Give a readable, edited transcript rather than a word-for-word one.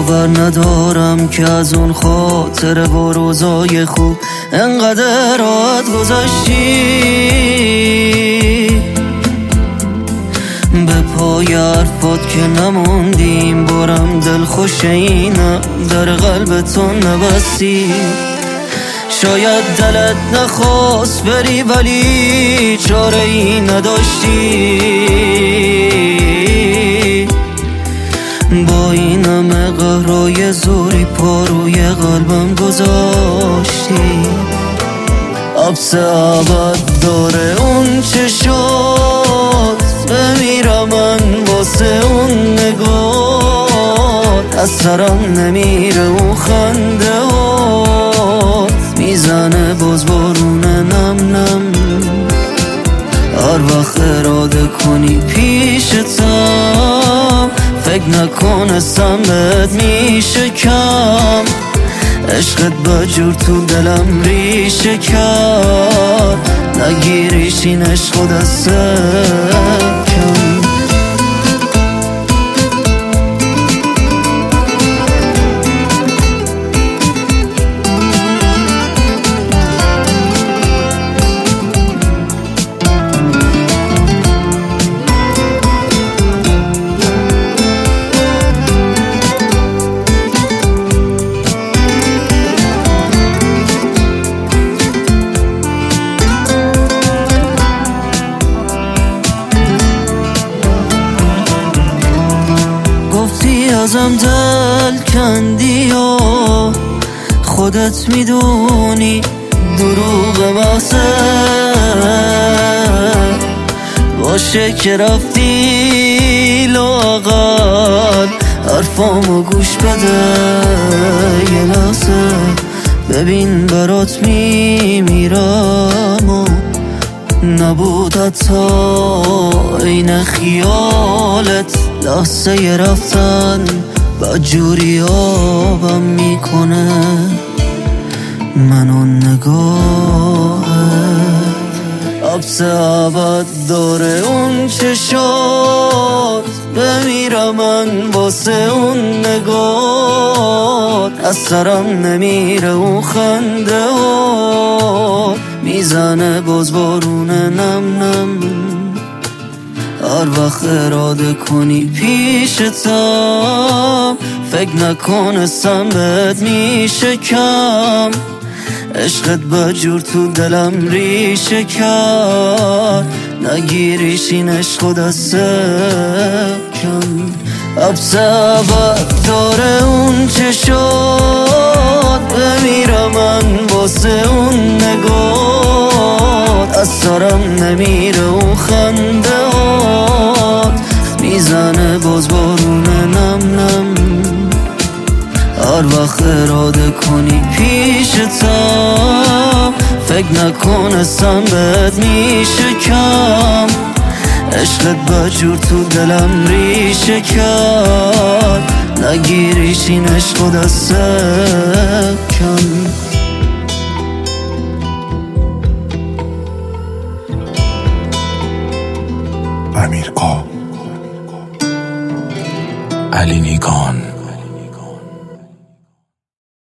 باور ندارم که از اون خاطره و روزای خوب انقدر راحت گذاشتی. به پای حرفات که نموندیم بارم دل خوش اینم در قلب تو نبستی. شاید دلت نخواست بری ولی چاره ای نداشتی. با این همه قهرای زوری پا روی قلبم گذاشتی. حبس ابد داره اون چه شد، بمیرم من واسه اون نگاه. از سرم نمیره اون خنده هات، میزنه باز بارون نم نم. هر وقت اراده کنی پیشتم، فکر نکنستم بهت میشه کم. عشقت بجور تو دلم ریشه کرد، نگیریش این عشق و دست کم. ازم دل کندی و خودت میدونی دروغ محضه باشه که رفتی. لااقل حرفامو گوش بده یه لحظه، ببین برات میمیرم و نبود حتی این خیالت. لحظه ی رفتن بدجوری آبم میکنه من اون نگاهت. حبس ابد داره اون چه شد، بمیرم من واسه اون نگاه. از سرم نمیره اون خنده ها، میزنه باز بارون نم نم. هر وقت اراده کنی پیشتم، فکر نکنستم بهت میشه کم. عشقت بجور تو دلم ریشه کرد، نگیریش این عشق و دست کم. حبس ابد داره اون چه شد، بمیرم من واسه اون نگاه. از سرم نمیره اون خنده هات، میزنه باز بارون نم نم. هر وقت اراده کنی پیشتم، فکر نکنستم بهت میشه کم. عشقت بجور تو دلم ریشه کرد، نگیریش این عشق و دست کم. امیرقا علی نیکان